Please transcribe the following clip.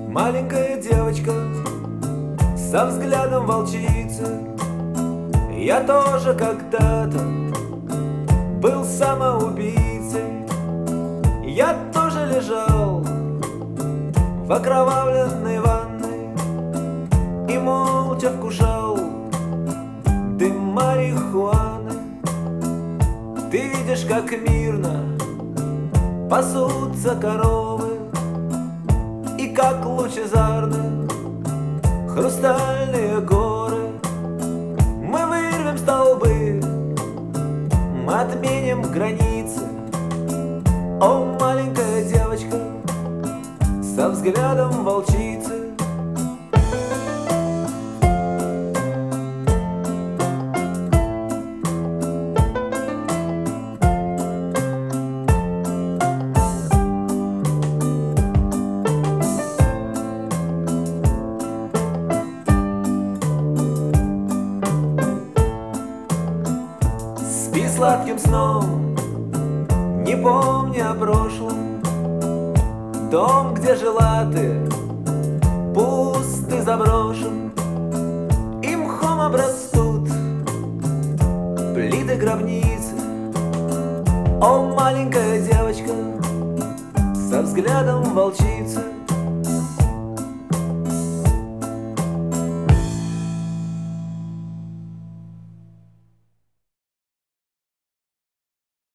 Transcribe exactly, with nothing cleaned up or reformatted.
Маленькая девочка со взглядом волчицы. Я тоже когда-то был самоубийцей. Я тоже лежал в окровавленной ванной и молча вкушал дым марихуаны. Ты видишь, как мирно пасутся коровы, и как лучезарны хрустальные горы. Мы вырвем столбы, мы отменим границы. О, маленькая девочка со взглядом волчицы. Спи сладким сном, не помня о прошлом. Дом, где жила ты, пуст и заброшен, и мхом обрастут плиты гробницы. О, маленькая девочка со взглядом волчицы.